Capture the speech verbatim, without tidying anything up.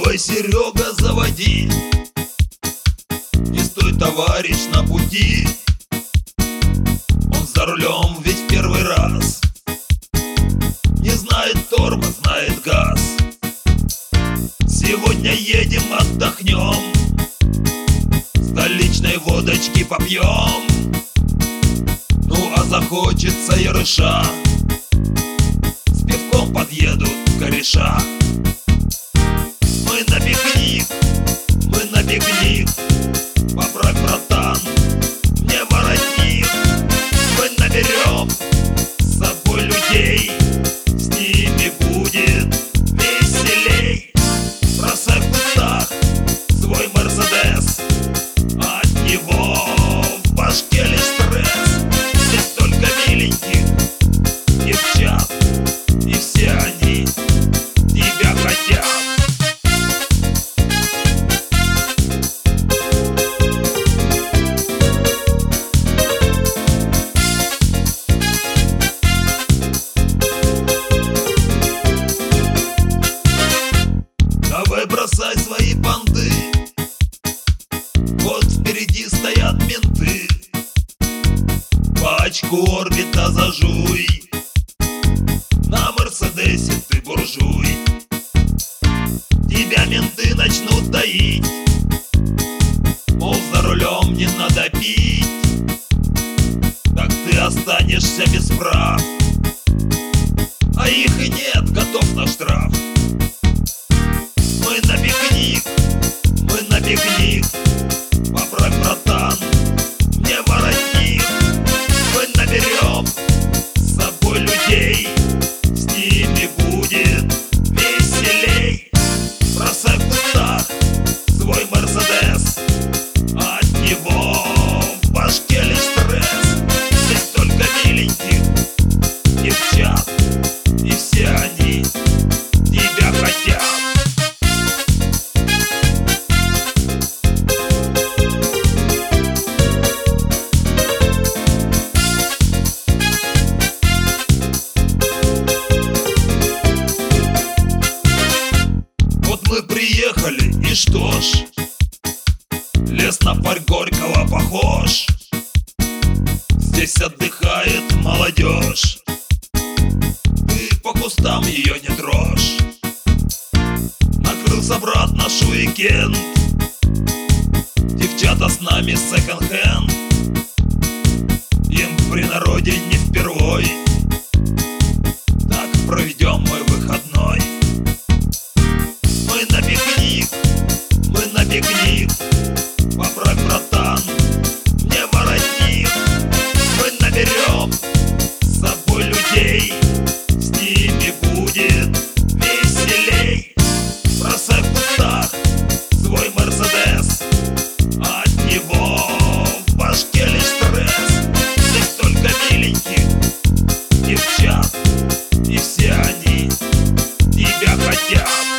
Давай, Серега, заводи, не стой, товарищ, на пути. Он за рулем ведь в первый раз, не знает тормоз, знает газ. Сегодня едем, отдохнем, столичной водочки попьем. Ну а захочется ерыша, с пивком подъедут кореша. Мы на пикник, мы на пикник, поправь, братан, мне воротник. Мы наберем с собой людей, с ними будет веселей. Бросай в кустах свой Мерседес, от него в башке лишь стресс. Здесь только миленьких девчат, и все они тебя хотят. Давай, бросай свои понты, вот впереди стоят менты. Пачку Орбита зажуй, на Мерседесе ты буржуй. Тебя менты начнут доить, мол, за рулем не надо пить. Так ты останешься без прав, а их и нет, готов на штраф. Мы на пикник, мы на пикник, поправь, братан, мне воротник. Мы наберем с собой людей, с ними будет веселей. Бросай в кустах свой Мерседес, от него в башке лишь стресс. Здесь только миленьких девчат, и все они тебя хотят. Вот мы приехали, и что ж, лес на Парк Горького похож. Здесь отдыхает молодежь, ты по кустам ее не трожь. Накрылся, брат, наш уикенд, девчата с нами секонд-хенд. Им при народе не впервой, так проведем мой выходной. Мы на пикник, мы на пикник, поправь, братан, мне воротник. Мы наберем с собой людей, с ними будет веселей. Бросай в кустах свой Мерседес, от него в башке лишь стресс. Здесь только миленьких девчат, и все они тебя хотят.